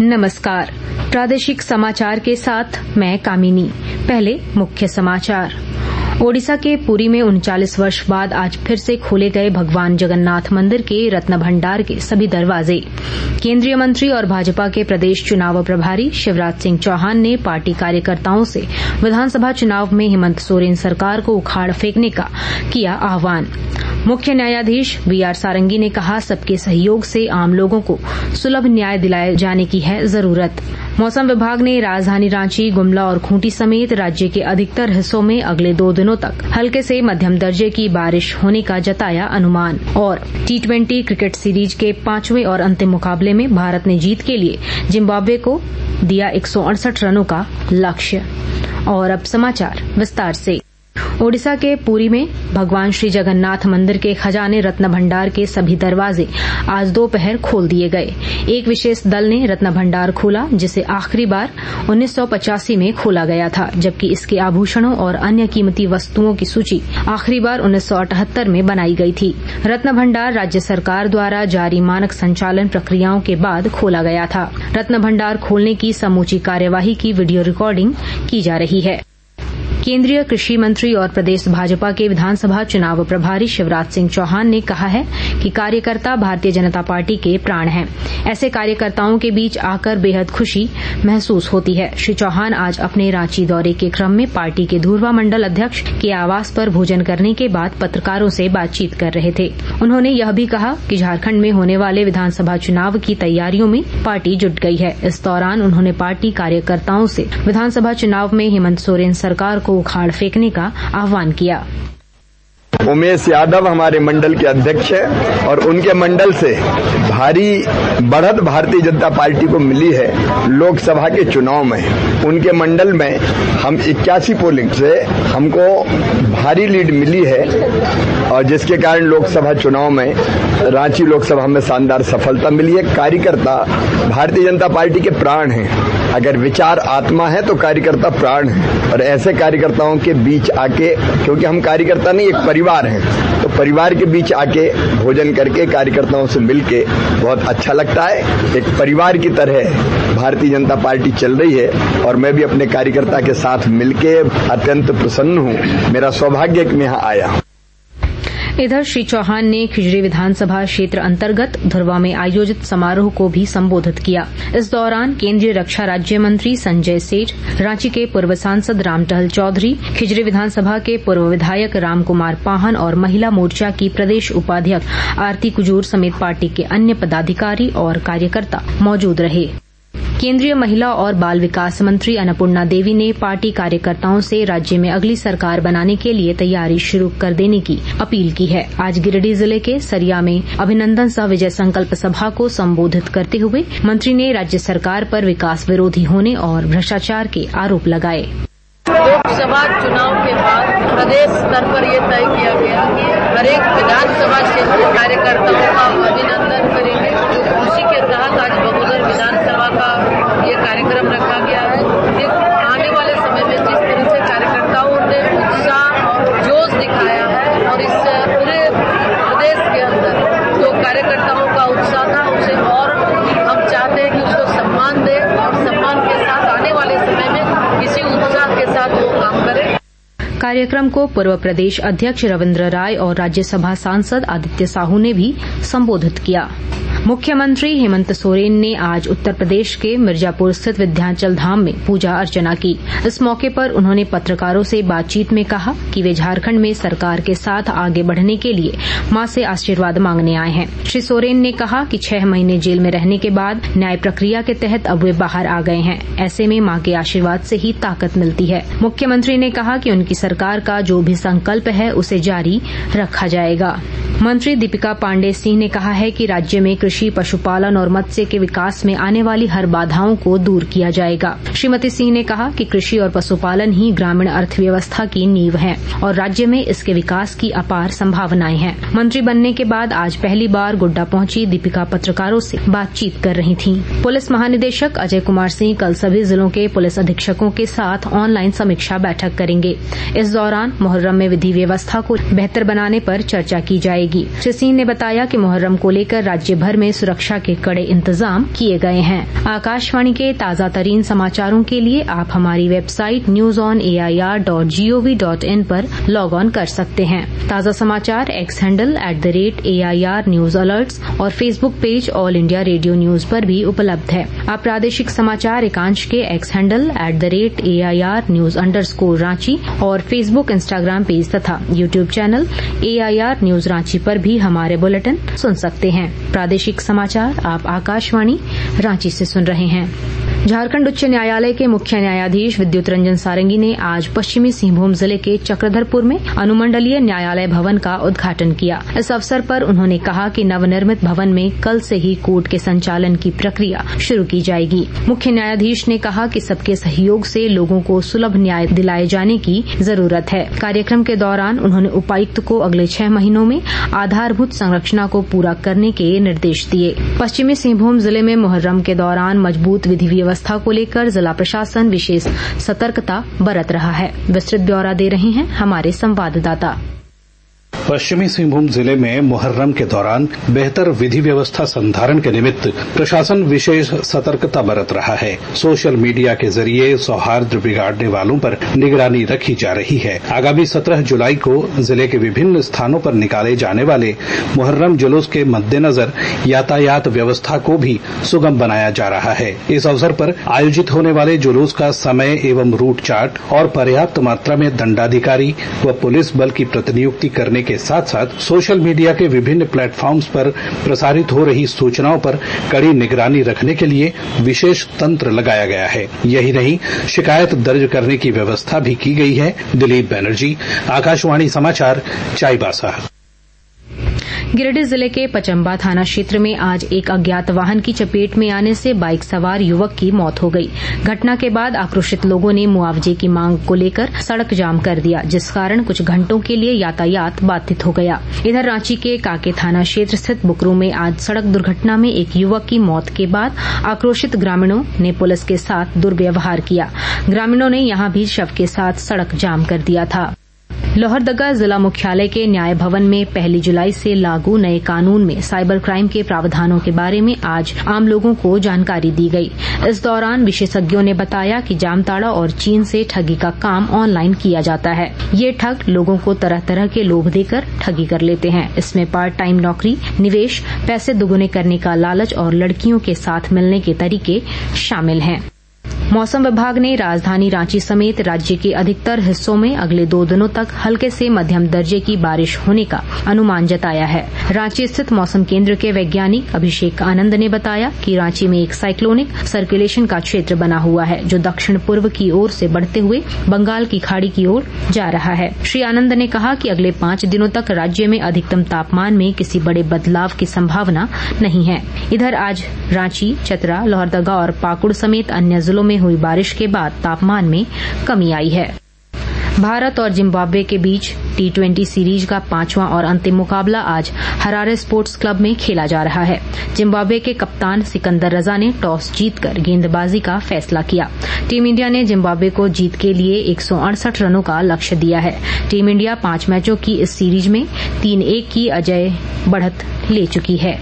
नमस्कार। प्रादेशिक समाचार के साथ मैं कामिनी। पहले मुख्य समाचार। ओडिशा के पुरी में 39 वर्ष बाद आज फिर से खोले गए भगवान जगन्नाथ मंदिर के रत्न भंडार के सभी दरवाजे। केंद्रीय मंत्री और भाजपा के प्रदेश चुनाव प्रभारी शिवराज सिंह चौहान ने पार्टी कार्यकर्ताओं से विधानसभा चुनाव में हेमंत सोरेन सरकार को उखाड़ फेंकने का किया आह्वान। मुख्य न्यायाधीश वीआर सारंगी ने कहा, सबके सहयोग से आम लोगों को सुलभ न्याय दिलाए जाने की है जरूरत। मौसम विभाग ने राजधानी रांची, गुमला और खूंटी समेत राज्य के अधिकतर हिस्सों में अगले 2 दिनों तक हल्के से मध्यम दर्जे की बारिश होने का जताया अनुमान। और T20 क्रिकेट सीरीज के 5वें और अंतिम मुकाबले में भारत ने जीत के लिए जिम्बाब्वे को दिया 168 रनों का लक्ष्य। और अब समाचार विस्तार से। ओडिशा के पुरी में भगवान श्री जगन्नाथ मंदिर के खजाने रत्न भंडार के सभी दरवाजे आज दोपहर खोल दिए गए। एक विशेष दल ने रत्न भंडार खोला, जिसे आखिरी बार 1985 में खोला गया था, जबकि इसके आभूषणों और अन्य कीमती वस्तुओं की सूची आखिरी बार 1978 में बनाई गई थी। रत्न भंडार राज्य सरकार द्वारा जारी मानक संचालन प्रक्रियाओं के बाद खोला गया था। रत्न भंडार खोलने की समूची कार्यवाही की वीडियो रिकॉर्डिंग की जा रही है। केंद्रीय कृषि मंत्री और प्रदेश भाजपा के विधानसभा चुनाव प्रभारी शिवराज सिंह चौहान ने कहा है कि कार्यकर्ता भारतीय जनता पार्टी के प्राण हैं। ऐसे कार्यकर्ताओं के बीच आकर बेहद खुशी महसूस होती है। श्री चौहान आज अपने रांची दौरे के क्रम में पार्टी के धुरवा मंडल अध्यक्ष के आवास पर भोजन करने के बाद पत्रकारों से बातचीत कर रहे थे। उन्होंने यह भी कहा कि झारखंड में होने वाले विधानसभा चुनाव की तैयारियों में पार्टी जुट गई है। इस दौरान उन्होंने पार्टी कार्यकर्ताओं से विधानसभा चुनाव में हेमंत सोरेन सरकार को उखाड़ फेंकने का आह्वान किया। उमेश यादव हमारे मंडल के अध्यक्ष हैं और उनके मंडल से भारी बढ़त भारतीय जनता पार्टी को मिली है लोकसभा के चुनाव में। उनके मंडल में हम 81 पोलिंग से हमको भारी लीड मिली है और जिसके कारण लोकसभा चुनाव में रांची लोकसभा में शानदार सफलता मिली है। कार्यकर्ता भारतीय जनता पार्टी के प्राण हैं। अगर विचार आत्मा है तो कार्यकर्ता प्राण है और ऐसे कार्यकर्ताओं के बीच आके, क्योंकि हम कार्यकर्ता नहीं एक परिवार हैं, तो परिवार के बीच आके भोजन करके कार्यकर्ताओं से मिलके बहुत अच्छा लगता है। एक परिवार की तरह भारतीय जनता पार्टी चल रही है और मैं भी अपने कार्यकर्ता के साथ मिलके अत्यंत प्रसन्न हूं। मेरा सौभाग्य कि मैं यहाँ आया। इधर श्री चौहान ने खिजरी विधानसभा क्षेत्र अंतर्गत धुरवा में आयोजित समारोह को भी संबोधित किया। इस दौरान केंद्रीय रक्षा राज्य मंत्री संजय सेठ, रांची के पूर्व सांसद रामटहल चौधरी, खिजरी विधानसभा के पूर्व विधायक रामकुमार पाहन और महिला मोर्चा की प्रदेश उपाध्यक्ष आरती कुजूर समेत पार्टी के अन्य पदाधिकारी और कार्यकर्ता मौजूद रहे। केंद्रीय महिला और बाल विकास मंत्री अन्नपूर्णा देवी ने पार्टी कार्यकर्ताओं से राज्य में अगली सरकार बनाने के लिए तैयारी शुरू कर देने की अपील की है। आज गिरिडीह जिले के सरिया में अभिनंदन सह विजय संकल्प सभा को संबोधित करते हुए मंत्री ने राज्य सरकार पर विकास विरोधी होने और भ्रष्टाचार के आरोप लगाए। लोकसभा चुनाव के बाद प्रदेश स्तर पर यह तय किया गया कि हर एक विधानसभा क्षेत्र कार्यकर्ताओं का अभिनंदन करेंगे। उसी के तहत आज बगोदर विधानसभा का ये कार्यक्रम रखा गया है। आने वाले समय में जिस तरह से कार्यकर्ताओं ने उत्साह और जोश दिखाया है और इस पूरे प्रदेश के अंदर जो कार्यकर्ताओं का उत्साह था उसे और हम चाहते हैं कि उसको सम्मान दें और सम्मान के साथ आने वाले समय में इसी उत्साह के साथ वो काम करें। कार्यक्रम को पूर्व प्रदेश अध्यक्ष रविन्द्र राय और राज्यसभा सांसद आदित्य साहू ने भी संबोधित किया। मुख्यमंत्री हेमंत सोरेन ने आज उत्तर प्रदेश के मिर्जापुर स्थित विंध्याचल धाम में पूजा अर्चना की। इस मौके पर उन्होंने पत्रकारों से बातचीत में कहा कि वे झारखंड में सरकार के साथ आगे बढ़ने के लिए मां से आशीर्वाद मांगने आए हैं। श्री सोरेन ने कहा कि 6 महीने जेल में रहने के बाद न्याय प्रक्रिया के तहत अब वे बाहर आ गए हैं। ऐसे में मां के आशीर्वाद से ही ताकत मिलती है। मुख्यमंत्री ने कहा कि उनकी सरकार का जो भी संकल्प है उसे जारी रखा जाएगा। मंत्री दीपिका पांडे सिंह ने कहा है कि राज्य में कृषि, पशुपालन और मत्स्य के विकास में आने वाली हर बाधाओं को दूर किया जाएगा। श्रीमती सिंह ने कहा कि कृषि और पशुपालन ही ग्रामीण अर्थव्यवस्था की नींव है और राज्य में इसके विकास की अपार संभावनाएं हैं। मंत्री बनने के बाद आज पहली बार गोड्डा पहुंची दीपिका पत्रकारों से बातचीत कर रही थीं। पुलिस महानिदेशक अजय कुमार सिंह कल सभी जिलों के पुलिस अधीक्षकों के साथ ऑनलाइन समीक्षा बैठक करेंगे। इस दौरान मुहर्रम में विधि व्यवस्था को बेहतर बनाने पर चर्चा की जाएगी। जाएगी। श्री सिंह ने बताया कि मुहर्रम को लेकर राज्य भर में सुरक्षा के कड़े इंतजाम किए गए हैं। आकाशवाणी के ताजा तरीन समाचारों के लिए आप हमारी वेबसाइट newsonair.gov.in पर लॉग ऑन कर सकते हैं। ताजा समाचार X handle @AIR news alerts और Facebook page all India radio news पर भी उपलब्ध है। आप प्रादेशिक समाचार एकांश के X handle @AIR news_ Ranchi और फेसबुक, इंस्टाग्राम पेज तथा YouTube channel AIR news Ranchi पर भी हमारे बुलेटिन सुन सकते हैं। प्रादेशिक समाचार आप आकाशवाणी रांची से सुन रहे हैं। झारखंड उच्च न्यायालय के मुख्य न्यायाधीश विद्युत रंजन सारंगी ने आज पश्चिमी सिंहभूम जिले के चक्रधरपुर में अनुमंडलीय न्यायालय भवन का उद्घाटन किया। इस अवसर पर उन्होंने कहा कि नवनिर्मित भवन में कल से ही कोर्ट के संचालन की प्रक्रिया शुरू की जाएगी। मुख्य न्यायाधीश ने कहा कि सबके सहयोग से लोगों को सुलभ न्याय दिलाए जाने की जरूरत है। कार्यक्रम के दौरान उन्होंने उपायुक्त को अगले 6 महीनों में आधारभूत संरचना को पूरा करने के निर्देश दिए। पश्चिमी सिंहभूम जिले में मुहर्रम के दौरान मजबूत विधि व्यवस्था को लेकर जिला प्रशासन विशेष सतर्कता बरत रहा है। विस्तृत ब्यौरा दे रहे हैं हमारे संवाददाता। पश्चिमी सिंहभूम जिले में मुहर्रम के दौरान बेहतर विधि व्यवस्था संधारण के निमित्त प्रशासन विशेष सतर्कता बरत रहा है। सोशल मीडिया के जरिए सौहार्द बिगाड़ने वालों पर निगरानी रखी जा रही है। आगामी 17 जुलाई को जिले के विभिन्न स्थानों पर निकाले जाने वाले मुहर्रम जुलूस के मद्देनजर यातायात व्यवस्था को भी सुगम बनाया जा रहा है। इस अवसर पर आयोजित होने वाले जुलूस का समय एवं रूट चार्ट और पर्याप्त मात्रा में दंडाधिकारी व पुलिस बल की प्रतिनियुक्ति करने के साथ साथ सोशल मीडिया के विभिन्न प्लेटफॉर्म्स पर प्रसारित हो रही सूचनाओं पर कड़ी निगरानी रखने के लिए विशेष तंत्र लगाया गया है। यही नहीं, शिकायत दर्ज करने की व्यवस्था भी की गई है। दिलीप बनर्जी, आकाशवाणी समाचार, चाईबासा। गिरिडीह जिले के पचम्बा थाना क्षेत्र में आज एक अज्ञात वाहन की चपेट में आने से बाइक सवार युवक की मौत हो गई। घटना के बाद आक्रोशित लोगों ने मुआवजे की मांग को लेकर सड़क जाम कर दिया, जिस कारण कुछ घंटों के लिए यातायात बाधित हो गया। इधर रांची के काके थाना क्षेत्र स्थित बुकरू में आज सड़क दुर्घटना में एक युवक की मौत के बाद आक्रोशित ग्रामीणों ने पुलिस के साथ दुर्व्यवहार किया। ग्रामीणों ने यहां भी शव के साथ सड़क जाम कर दिया था। लोहरदगा जिला मुख्यालय के न्याय भवन में 1 जुलाई से लागू नए कानून में साइबर क्राइम के प्रावधानों के बारे में आज आम लोगों को जानकारी दी गई। इस दौरान विशेषज्ञों ने बताया कि जामताड़ा और चीन से ठगी का काम ऑनलाइन किया जाता है। ये ठग लोगों को तरह तरह के लोभ देकर ठगी कर लेते हैं। इसमें पार्ट टाइम नौकरी, निवेश, पैसे दुगुने करने का लालच और लड़कियों के साथ मिलने के तरीके शामिल हैं। मौसम विभाग ने राजधानी रांची समेत राज्य के अधिकतर हिस्सों में अगले 2 दिनों तक हल्के से मध्यम दर्जे की बारिश होने का अनुमान जताया है। रांची स्थित मौसम केंद्र के वैज्ञानिक अभिषेक आनंद ने बताया कि रांची में एक साइक्लोनिक सर्कुलेशन का क्षेत्र बना हुआ है, जो दक्षिण पूर्व की ओर से बढ़ते हुए बंगाल की खाड़ी की ओर जा रहा है। श्री आनंद ने कहा कि अगले 5 दिनों तक राज्य में अधिकतम तापमान में किसी बड़े बदलाव की संभावना नहीं है। इधर आज रांची, चतरा, लोहरदगा और पाकुड़ समेत अन्य जिलों में हुई बारिश के बाद तापमान में कमी आई है। भारत और जिम्बाब्वे के बीच T20 सीरीज का 5वां और अंतिम मुकाबला आज हरारे स्पोर्ट्स क्लब में खेला जा रहा है। जिम्बाब्वे के कप्तान सिकंदर रजा ने टॉस जीतकर गेंदबाजी का फैसला किया। टीम इंडिया ने जिम्बाब्वे को जीत के लिए 168 रनों का लक्ष्य दिया है। टीम इंडिया 5 मैचों की इस सीरीज में 3-1 की अजेय बढ़त ले चुकी है।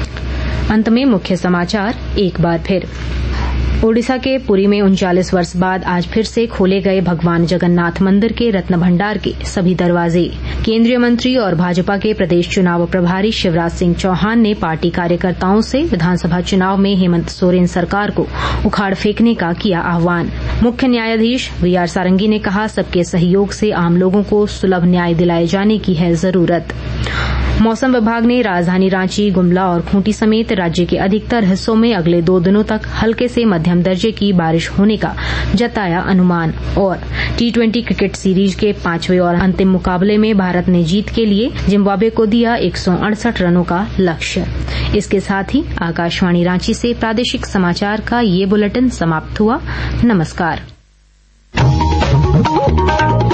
अंत में मुख्य समाचार एक बार फिर। ओडिशा के पुरी में 39 वर्ष बाद आज फिर से खोले गए भगवान जगन्नाथ मंदिर के रत्न भंडार के सभी दरवाजे। केंद्रीय मंत्री और भाजपा के प्रदेश चुनाव प्रभारी शिवराज सिंह चौहान ने पार्टी कार्यकर्ताओं से विधानसभा चुनाव में हेमंत सोरेन सरकार को उखाड़ फेंकने का किया आह्वान। मुख्य न्यायाधीश VR सारंगी ने कहा, सबके सहयोग से आम लोगों को सुलभ न्याय दिलाए जाने की है जरूरत। मौसम विभाग ने राजधानी रांची, गुमला और खूंटी समेत राज्य के अधिकतर हिस्सों में अगले 2 दिनों तक हल्के से मध्यम दर्जे की बारिश होने का जताया अनुमान। और T20 क्रिकेट सीरीज के 5वें और अंतिम मुकाबले में भारत ने जीत के लिए जिम्बाब्वे को दिया 168 रनों का लक्ष्य। इसके साथ ही आकाशवाणी रांची से प्रादेशिक समाचार का ये बुलेटिन समाप्त हुआ। नमस्कार।